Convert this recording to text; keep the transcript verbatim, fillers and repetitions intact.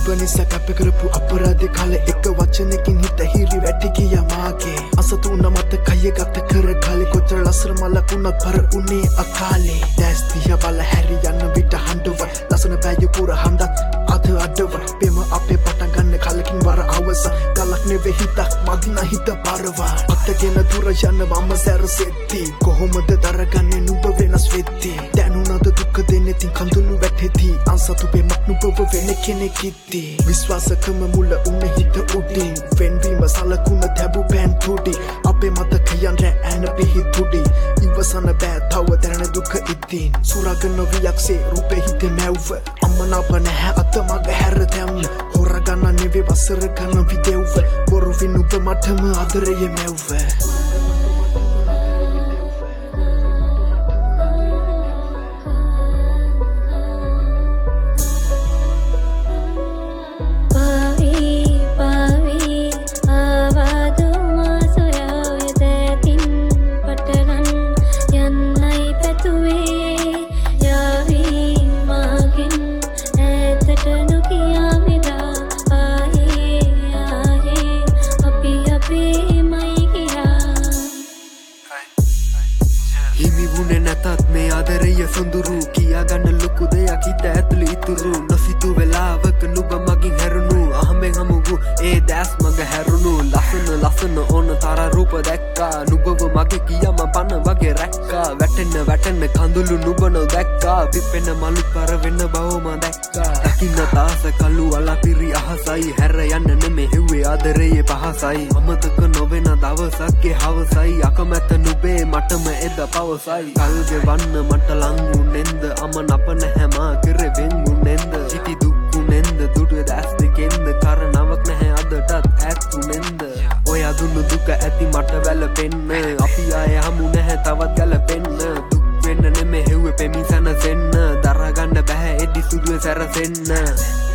නිසා කැප කරපු අපරාධ කාලේ එක වචනකින් හිත හිරි වැටි ගියා මාගේ අසතු උන මත කය ගත කර කාලේ කොච්චර ලස්සන මලක් උනත් පර උනේ අකාලේ දැස් දිහා බල හැරි යන විට හඬව ලස්සන බෑය පුර හඬත් අද අඩව පෙම අපේ පටන් ගන්න කලකින් වර අවස ගලක් නෙවෙයි හිතක් මදින හිත පරවා අතගෙන දුර යන මම සැරසෙtti කොහොමද දරගන්නේ නුඹ වෙනස් වෙtti දැනුණාද දුක දෙන්නේ තින් කඳුළු වැටෙති අන්සතු පෙමක් නුඹව වෙන කෙනෙක් ඉති විශ්වාසකම මුල උන හිත උඩින් වෙන්වීම සලකුණ තැබු පෑන් තුඩි අපේ මතකයන් රැ ඇන පිහිතුඩි ඉවසන බෑ තව දැනෙන දුක ඉතින් සුරාග නොවියක්සේ රූපේ හිත මැව්ව අම්මනාප නැහැ අත මග හැර දැම්ම හොරගන්න නෙවෙයි වසර ගන්න විදෙව්ව බොරු විනුත මටම ආදරයේ මැව්ව හිමිවුණේ නැතත් මේ ආදරය සොඳුරු කියා ගන්න ලොකු දෙයක් හිත ඇතුළේ ඉතුරු නොසිතු වෙලාවක නුඹ මගින් හැරුණු අහඹෙන් හමුගු ඒ දැස් මග හැරුණු ලස්සන ලස්සන ඕන තරා රූප දැක්කා නුඹව මගේ කියාම පන වගේ රැක්කා වැටෙන්න වැටෙන්න කඳුළු නුඹ නොදැක්කා පිපෙන මලු පර වෙන බව මම දැක්කා දකින්න තාස කළු අලපිරි අහසයි හැර යන්න නෙමෙයි හෙව්වේ ආදරයේ පහසයි අමතක නොවෙන දවසක් ඒ හවසයි අකමැත නුඹේ මටම එද පවසයි කල්ගේ වන්න මට ලංගු නෙන්ද අමනප නැහැ මා කරේ වෙන්ගු නෙන්ද සිටි දුක්කු නෙන්ද දුටුවේ දැස් දෙකෙන්ද කරනවක් නැහැ අදටත් ඇත්තු නෙන්ද ඔය දුන්නු දුක ඇති මට වැළපෙන්න අපි ආය හමු නැහැ තවත් ගැලපෙන්න දුක් වෙන්න නෙමෙයි හෙව්වේ පෙමිසන සෙන්න දරගන්න බෑ එදි සුදුවේ සැරසෙන්න